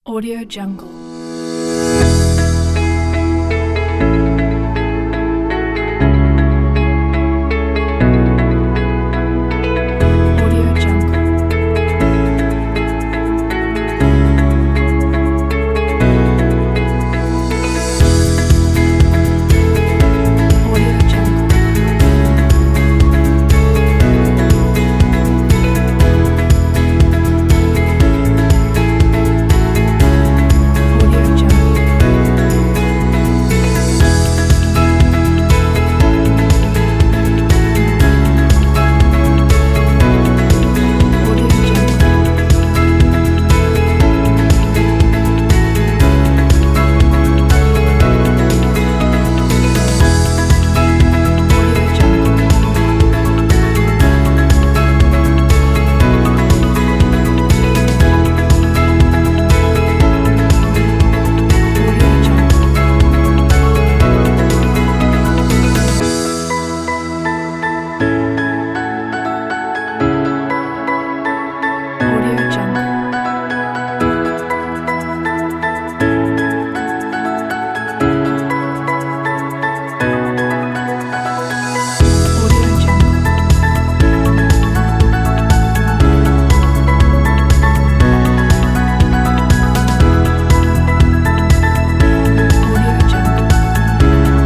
Audio Jungle. Audio Jungle. Audio Jungle. Audio Jungle. Audio Jungle. Audio Jungle. Audio Jungle. Audio Jungle. Audio Jungle. Audio Jungle.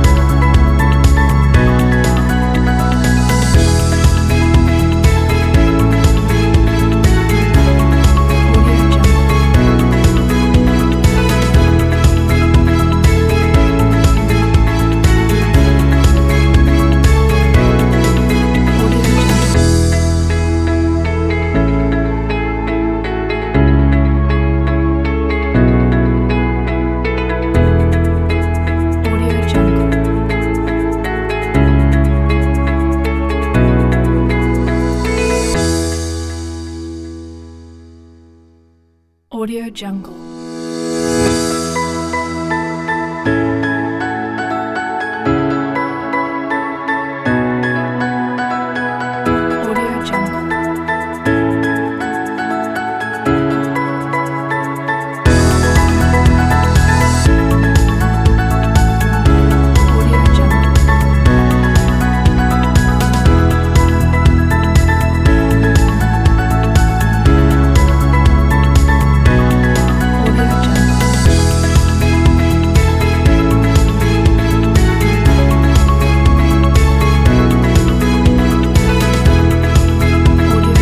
Audio Jungle. Audio Jungle. Audio Jungle. Audio Jungle. Audio Jungle. Audio Jungle. Audio Jungle. Audio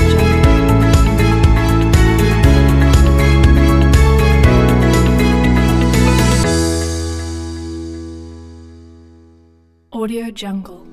Jungle. Audio Jungle.